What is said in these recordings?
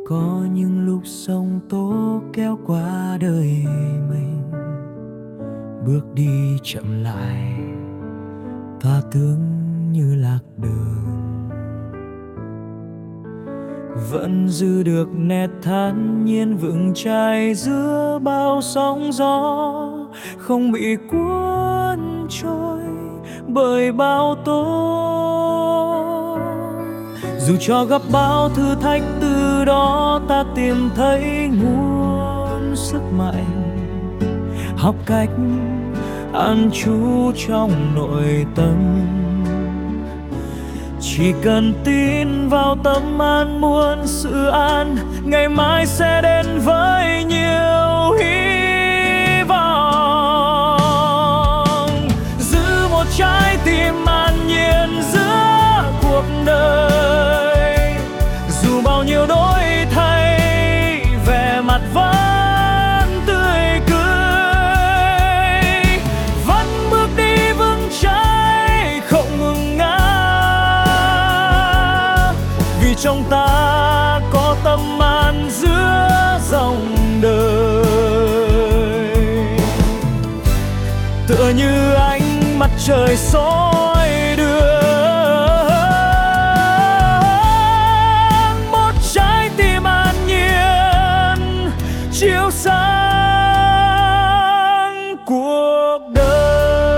Có những lúc sóng tố kéo qua đời mình, bước đi chậm lại và tưởng như lạc đường. Vẫn giữ được nét thản nhiên vững chãi giữa bao sóng gió, không bị cuốn trôi bởi bão tố. Dù cho gặp bao thử thách, từ đó ta tìm thấy nguồn sức mạnh, học cách an trú trong nội tâm. Chỉ cần tin vào tâm an muôn sự an, ngày mai sẽ đến với nhiều hy vọng. Giữ một trái tim an nhiên giữa cuộc đời, dù bao nhiêu đổi thay, vẻ mặt vẫn tươi cười, vẫn bước đi vững chãi không ngừng ngã. Vì trong ta có tâm an giữa dòng đời, tựa như ánh mặt trời soi đường. Một trái tim an nhiên chiếu sáng cuộc đời.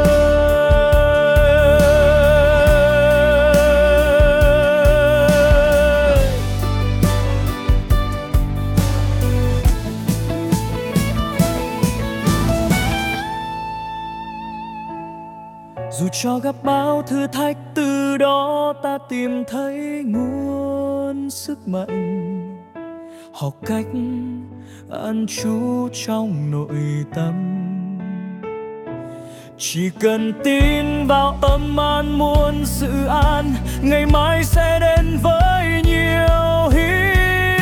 Dù cho gặp bao thử thách, từ đó ta tìm thấy nguồn sức mạnh, học cách an trú trong nội tâm. Chỉ cần tin vào tâm an muôn sự an, ngày mai sẽ đến với nhiều hy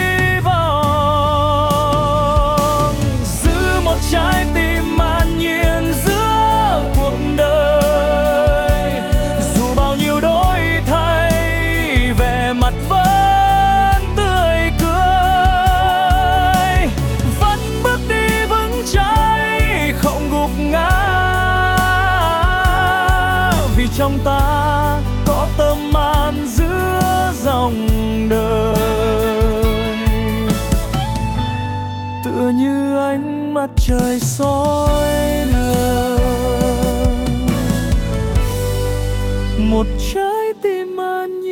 vọng. Giữ một trái tim an nhiên giữa cuộc đời, dù bao nhiêu đổi thay, vẻ mặt vẫn tươi cười, vẫn bước đi vững chãi không gục ngã. Vì trong ta có tâm an giữa dòng đời, tựa như ánh mặt trời soi đường. Một trái tim an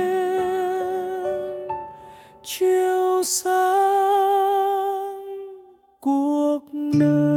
nhiên chiếu sáng cuộc đời.